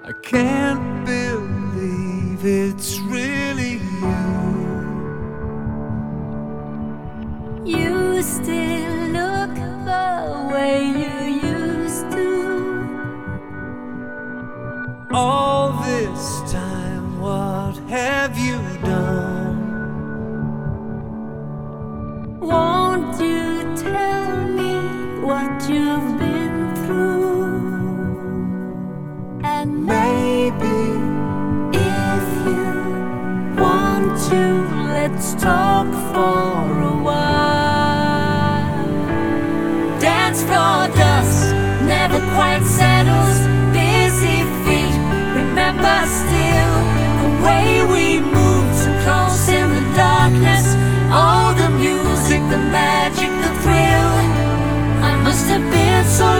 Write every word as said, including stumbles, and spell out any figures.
I can't believe it's really you. You still look the way you used to. All this time, what have you done? Won't you tell me what you've been through? And maybe if you want to, let's talk for a while. Dance floor dust never quite settles. Busy feet remember still the way we moved so close in the darkness. All the music, the magic, the thrill. I must have been so